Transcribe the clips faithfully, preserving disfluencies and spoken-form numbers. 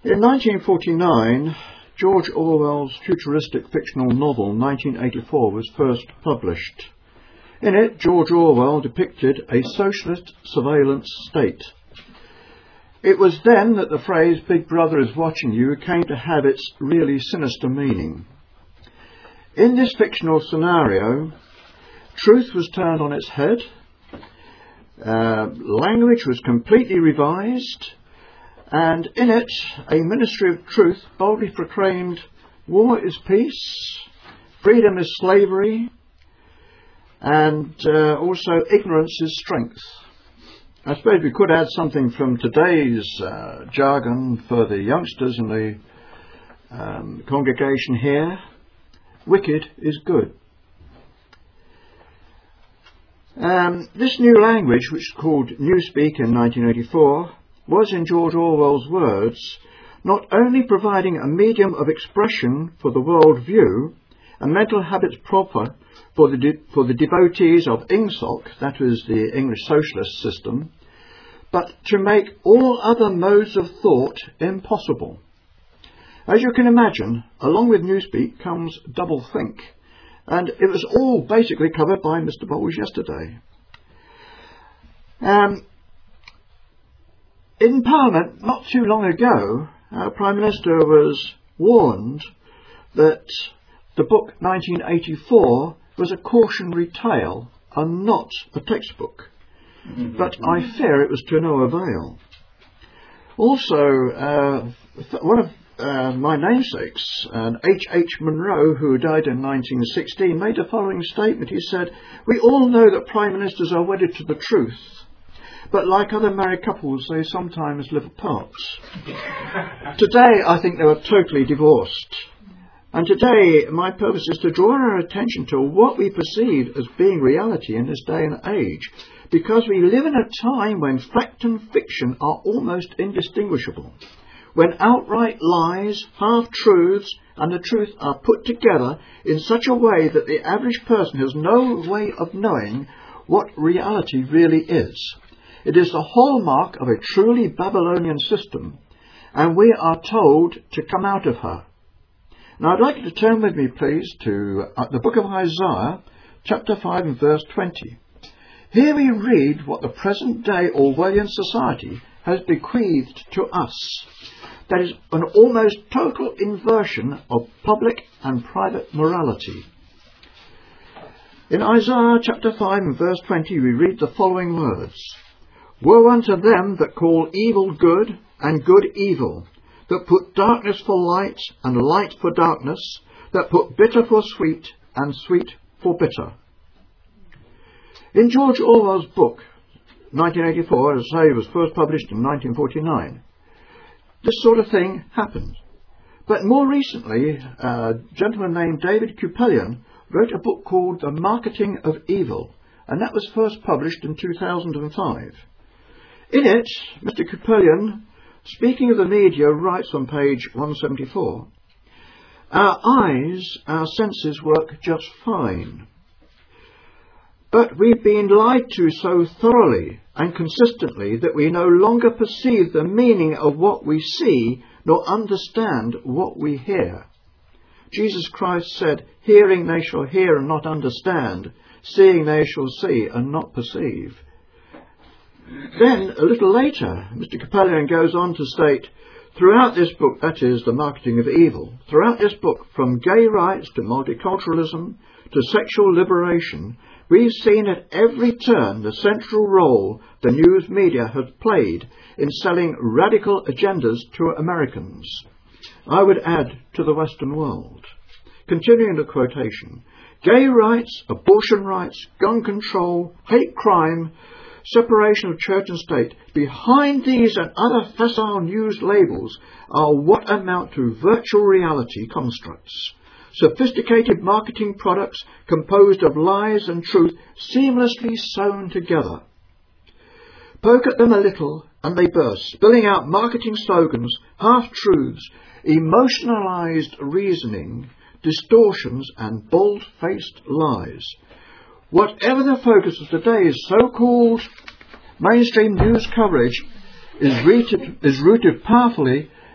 In nineteen forty-nine, George Orwell's futuristic fictional novel nineteen eighty-four was first published. In it, George Orwell depicted a socialist surveillance state. It was then that the phrase "Big Brother is watching you" came to have its really sinister meaning. In this fictional scenario, truth was turned on its head, uh, language was completely revised, and in it, a Ministry of Truth boldly proclaimed, "War is peace, freedom is slavery, and uh, also ignorance is strength." I suppose we could add something from today's uh, jargon for the youngsters in the um, congregation here. Wicked is good. Um, this new language, which is called Newspeak in nineteen eighty-four, was, in George Orwell's words, not only providing a medium of expression for the world view and mental habits proper for the, de- for the devotees of Ingsoc, that was the English socialist system, but to make all other modes of thought impossible. As you can imagine, along with Newspeak comes doublethink, and it was all basically covered by Mister Bowles yesterday. Um, in Parliament, not too long ago, our Prime Minister was warned that the book nineteen eighty-four was a cautionary tale and not a textbook. But I fear it was to no avail. Also, uh, one of uh, my namesakes, uh, H H Munro, who died in nineteen sixteen, made the following statement. He said, "We all know that Prime Ministers are wedded to the truth, but like other married couples, they sometimes live apart." Today, I think they were totally divorced. And today, my purpose is to draw our attention to what we perceive as being reality in this day and age, because we live in a time when fact and fiction are almost indistinguishable, when outright lies, half-truths and the truth are put together in such a way that the average person has no way of knowing what reality really is. It is the hallmark of a truly Babylonian system, and we are told to come out of her. Now I'd like you to turn with me, please, to uh, the book of Isaiah, chapter five and verse twenty. Here we read what the present-day Orwellian society has bequeathed to us. That is an almost total inversion of public and private morality. In Isaiah chapter five and verse twenty we read the following words: "Woe unto them that call evil good and good evil, that put darkness for light and light for darkness, that put bitter for sweet and sweet for bitter." In George Orwell's book, nineteen eighty-four, as I say, it was first published in nineteen forty-nine, this sort of thing happened. But more recently, a gentleman named David Kupelian wrote a book called The Marketing of Evil, and that was first published in two thousand five. In it, Mister Kupelian, speaking of the media, writes on page one seventy-four, "Our eyes, our senses work just fine. But we've been lied to so thoroughly and consistently that we no longer perceive the meaning of what we see nor understand what we hear. Jesus Christ said, 'Hearing they shall hear and not understand, seeing they shall see and not perceive.'" Then, a little later, Mister Kupelian goes on to state, "Throughout this book," that is, The Marketing of Evil, "throughout this book, from gay rights to multiculturalism to sexual liberation, we've seen at every turn the central role the news media have played in selling radical agendas to Americans. I would add, to the Western world." Continuing the quotation, "Gay rights, abortion rights, gun control, hate crime, separation of church and state, behind these and other facile news labels are what amount to virtual reality constructs. Sophisticated marketing products composed of lies and truth seamlessly sewn together. Poke at them a little and they burst, spilling out marketing slogans, half-truths, emotionalized reasoning, distortions and bold-faced lies. Whatever the focus of today's so-called mainstream news coverage is rooted, is rooted powerfully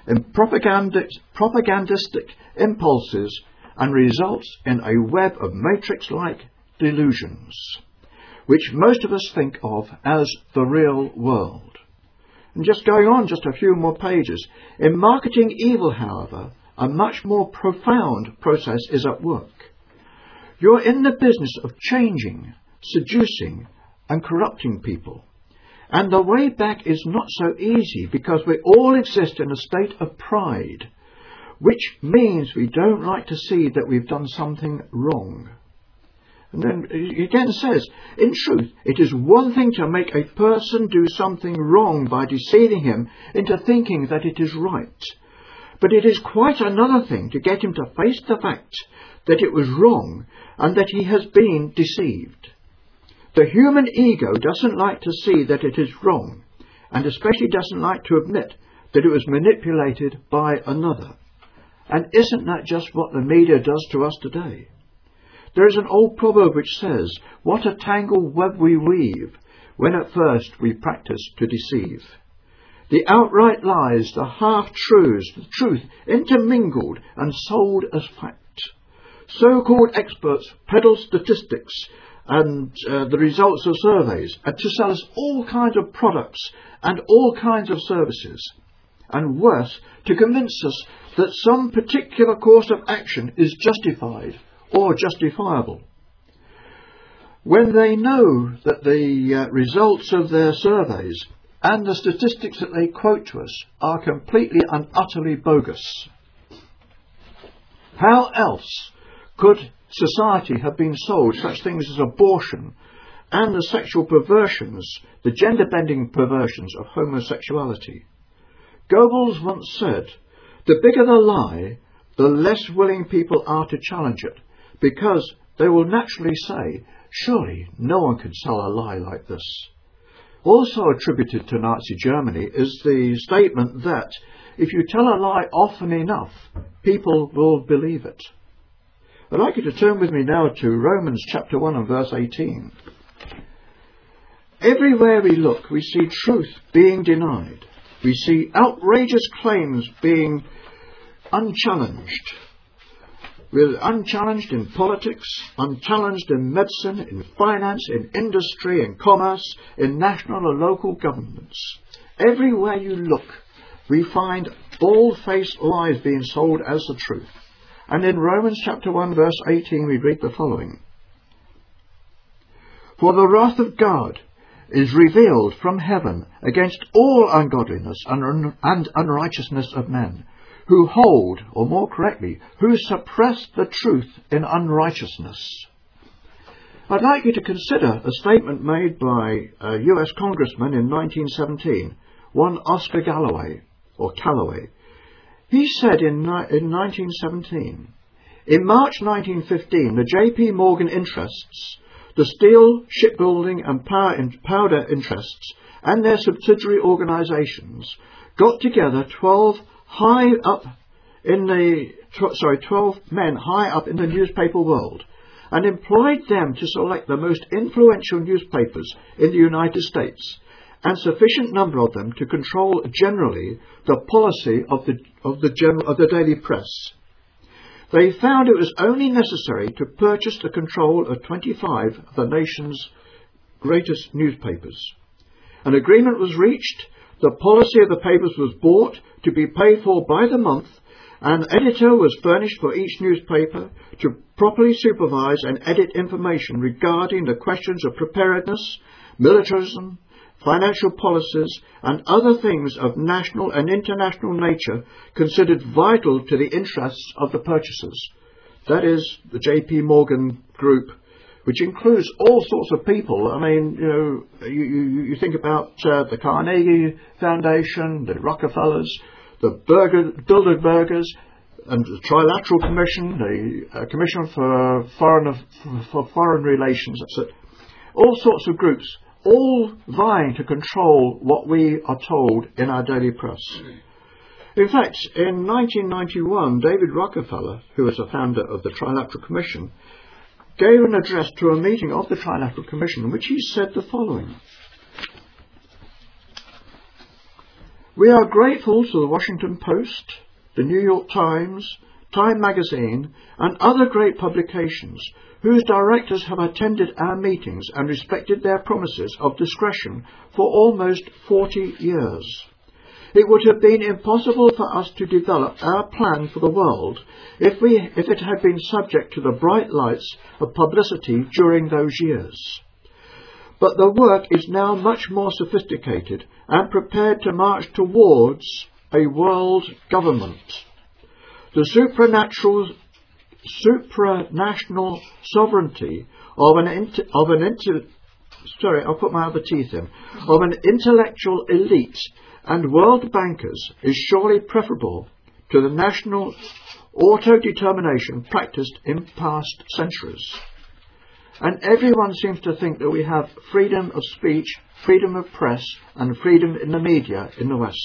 in propaganda, propagandistic impulses and results in a web of matrix-like delusions, which most of us think of as the real world. And just going on just a few more pages. In marketing evil, however, a much more profound process is at work. You're in the business of changing, seducing, and corrupting people. And the way back is not so easy, because we all exist in a state of pride, which means we don't like to see that we've done something wrong. And then he again says, in truth, it is one thing to make a person do something wrong by deceiving him into thinking that it is right. But it is quite another thing to get him to face the fact that it was wrong and that he has been deceived. The human ego doesn't like to see that it is wrong, and especially doesn't like to admit that it was manipulated by another. And isn't that just what the media does to us today? There is an old proverb which says, "What a tangled web we weave, when at first we practice to deceive." The outright lies, the half-truths, the truth intermingled and sold as fact. So-called experts peddle statistics and uh, the results of surveys, and to sell us all kinds of products and all kinds of services. And worse, to convince us that some particular course of action is justified or justifiable, when they know that the uh, results of their surveys and the statistics that they quote to us are completely and utterly bogus. How else could society have been sold such things as abortion and the sexual perversions, the gender-bending perversions of homosexuality? Goebbels once said, "The bigger the lie, the less willing people are to challenge it, because they will naturally say, surely no one can sell a lie like this." Also attributed to Nazi Germany is the statement that if you tell a lie often enough, people will believe it. I'd like you to turn with me now to Romans chapter one and verse eighteen. Everywhere we look, we see truth being denied. We see outrageous claims being unchallenged. We're unchallenged in politics, unchallenged in medicine, in finance, in industry, in commerce, in national and local governments. Everywhere you look, we find bald-faced lies being sold as the truth. And in Romans chapter one verse eighteen we read the following. "For the wrath of God is revealed from heaven against all ungodliness and, un- and unrighteousness of men, who hold, or more correctly, who suppress the truth in unrighteousness." I'd like you to consider a statement made by a U S congressman in nineteen seventeen, one Oscar Galloway, or Calloway. He said in, in nineteen seventeen, "In March nineteen fifteen, the J P Morgan interests, the steel, shipbuilding and power in, powder interests, and their subsidiary organisations got together twelve high up in the tw- sorry twelve men high up in the newspaper world, and employed them to select the most influential newspapers in the United States, and sufficient number of them to control generally the policy of the of the general of the daily press. They found it was only necessary to purchase the control of twenty-five of the nation's greatest newspapers. An agreement was reached. The policy of the papers was bought to be paid for by the month. An editor was furnished for each newspaper to properly supervise and edit information regarding the questions of preparedness, militarism, financial policies, and other things of national and international nature considered vital to the interests of the purchasers. That is, the J P Morgan Group, which includes all sorts of people. I mean, you know, you, you, you think about uh, the Carnegie Foundation, the Rockefellers, the Berger, Bilderbergers, and the Trilateral Commission, the uh, Commission for Foreign for Foreign Relations. That's it. All sorts of groups, all vying to control what we are told in our daily press. In fact, in nineteen ninety-one, David Rockefeller, who was the founder of the Trilateral Commission, gave an address to a meeting of the Trilateral Commission in which he said the following. We are grateful to the Washington Post, the New York Times, Time magazine and other great publications whose directors have attended our meetings and respected their promises of discretion for almost forty years. It would have been impossible for us to develop our plan for the world if, we, if it had been subject to the bright lights of publicity during those years. But the work is now much more sophisticated and prepared to march towards a world government. The supernatural, supranational sovereignty of an, inter, of an inter, sorry, I'll put my other teeth in, of an intellectual elite and world bankers is surely preferable to the national autodetermination practiced in past centuries. And everyone seems to think that we have freedom of speech, freedom of press and freedom in the media in the West.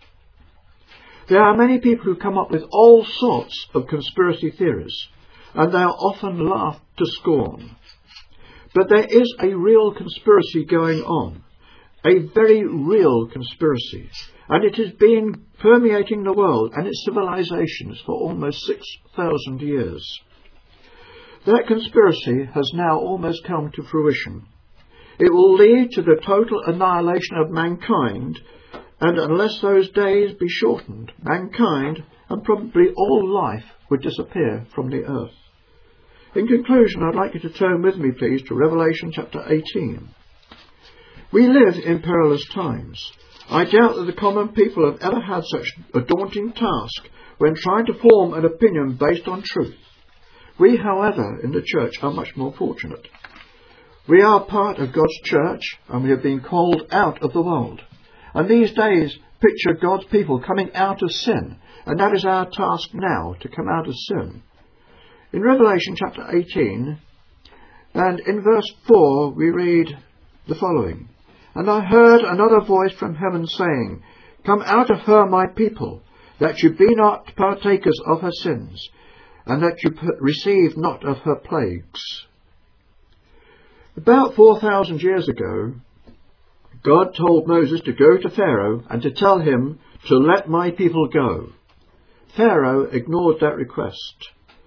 There are many people who come up with all sorts of conspiracy theories, and they are often laughed to scorn. But there is a real conspiracy going on, a very real conspiracy, and it has been permeating the world and its civilizations for almost six thousand years. That conspiracy has now almost come to fruition. It will lead to the total annihilation of mankind, and unless those days be shortened, mankind and probably all life would disappear from the earth. In conclusion, I'd like you to turn with me, please, to Revelation chapter eighteen. We live in perilous times. I doubt that the common people have ever had such a daunting task when trying to form an opinion based on truth. We, however, in the church are much more fortunate. We are part of God's church and we have been called out of the world. And these days picture God's people coming out of sin, and that is our task now, to come out of sin. In Revelation chapter eighteen, and in verse four, we read the following. And I heard another voice from heaven saying, Come out of her, my people, that you be not partakers of her sins, and that you receive not of her plagues. About four thousand years ago, God told Moses to go to Pharaoh and to tell him to let my people go. Pharaoh ignored that request.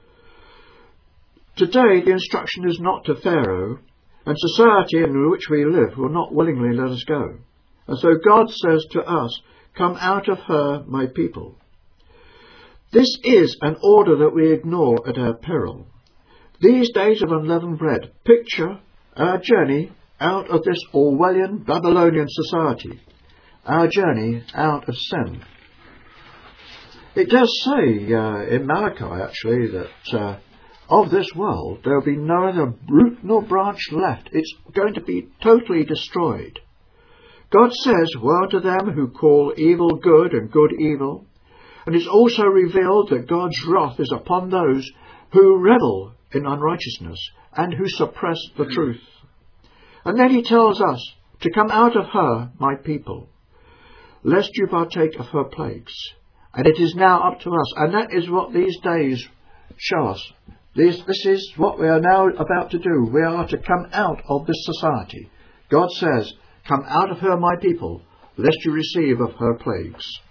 Today the instruction is not to Pharaoh, and society in which we live will not willingly let us go. And so God says to us, Come out of her, my people. This is an order that we ignore at our peril. These days of unleavened bread picture our journey out of this Orwellian Babylonian society, our journey out of sin. It does say uh, in Malachi, actually, that uh, of this world there will be no other root nor branch left. It's going to be totally destroyed. God says, Woe to them who call evil good and good evil. And it's also revealed that God's wrath is upon those who revel in unrighteousness and who suppress the truth. And then he tells us to come out of her, my people, lest you partake of her plagues. And it is now up to us. And that is what these days show us. This, this is what we are now about to do. We are to come out of this society. God says, Come out of her, my people, lest you receive of her plagues.